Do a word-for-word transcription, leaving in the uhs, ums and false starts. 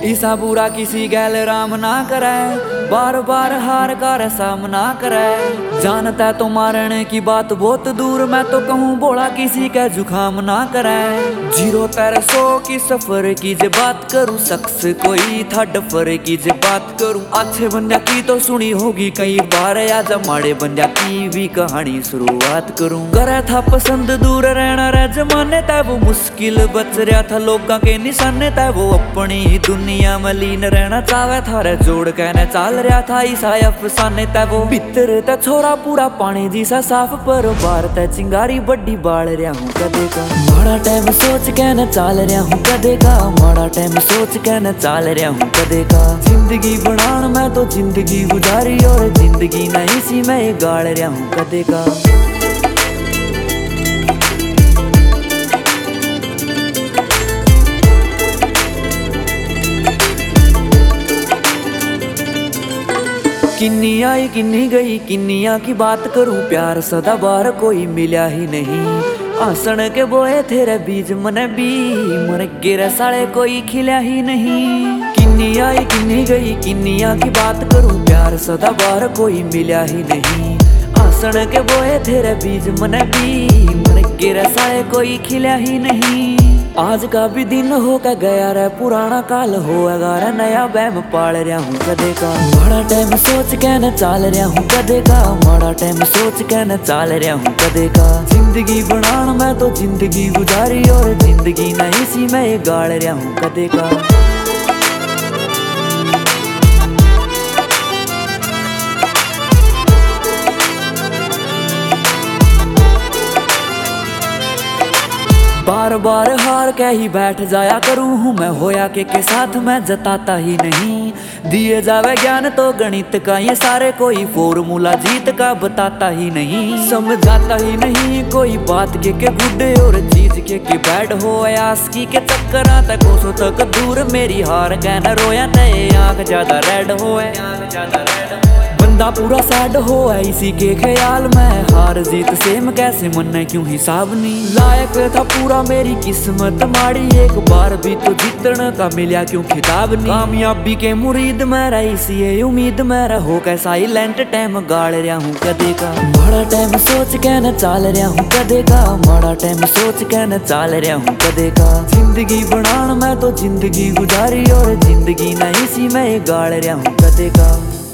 ईसा बुरा किसी गैल राम ना करे, बार बार हार कर सामना करे। जानता तो मारने की बात बहुत दूर, मैं तो कहूँ बोला किसी का जुखाम ना करे। जीरो तेरे सौ की सफर की जे बात करूँ, शख्स कोई था डफर की जे बात करूँ। अच्छे बंदा की तो सुनी होगी कई बार, आज माड़े बंदा की भी कहानी शुरुआत करूँ। करे था पसंद दूर रहना रे जमाने, तब वो मुश्किल बच रहा था लोगों के निशाने। तब वो अपनी ही दुनिया में लीन रहना चाहे था रे, जोड़ कहने चाल रहा था ईसा अफसाने। तब वो भीतर ते छोरा पूरा पानी जिसा साफ, पर बार ते चिंगारी बड्डी बाल रहा हूँ कदे का। माड़ा टाइम सोच कहने चाल रहा हूँ कदे का, माड़ा टाइम सोच कहने चाल रहा हूँ कदे का। जिंदगी बनान मैं तो जिंदगी गुजारी, और जिंदगी नहीं सी मैं गाड़ रहा हूँ कदे का। किन्नी आई किन्नी गई किन्निया की बात करूं, प्यार सदा बार कोई मिला ही नहीं। आसन के बोए तेरे बीज मने भी, मन गिरे साले कोई खिला ही नहीं। किन्नी आई किन्नी गई किन्निया की बात करूं, प्यार सदा बार कोई मिला ही नहीं। आसन के बोए तेरे बीज मने भी, मन गिरे साले कोई खिला ही नहीं। आज का भी दिन हो के गया रे, पुराना काल होएगा रे, नया बैम पाल रहा हूँ कदे का। माड़ा टाइम सोच कहने चाल रहा हूँ कदे का, माड़ा टाइम सोच कहने चाल रहा हूँ कदे का। जिंदगी बनान मैं तो जिंदगी गुजारी, और जिंदगी नहीं सी मैं गाड़ रहा हूँ कदे का। बार बार हार के ही बैठ जाया करूँ हूँ मैं, होया के के साथ मैं जताता ही नहीं। दिए जावे ज्ञान तो गणित का ये सारे, कोई फॉर्मूला जीत का बताता ही नहीं। समझाता ही नहीं कोई बात के के गुड्डे, और चीज के के बैड हो आस्की के चक्कर आता कोसों तक दूर। मेरी हार कहना रोया ते आंख ज्यादा रेड हो, आंख ज्यादा रेड बंदा पूरा सैड हो इसी के ख्याल में। हार जीत सेम कैसे मन क्यों हिसाब नहीं, लायक था पूरा मेरी किस्मत माड़ी। एक बार भी तो जीतने का मिला क्यों खिताब नहीं। कामयाबी के मुरीद मेरा इसी है उम्मीद मेरा, हो के साइलेंट टाइम गाड़ रहा हूँ कदे का। माड़ा टाइम सोच कहने चाल रहा हूँ कदे का, माड़ा टाइम सोच कहने चाल रहा हूँ कदे का। जिंदगी बनान मैं तो जिंदगी गुजारी, और जिंदगी नहीं सी मैं गाड़ रहा हूँ कदे का।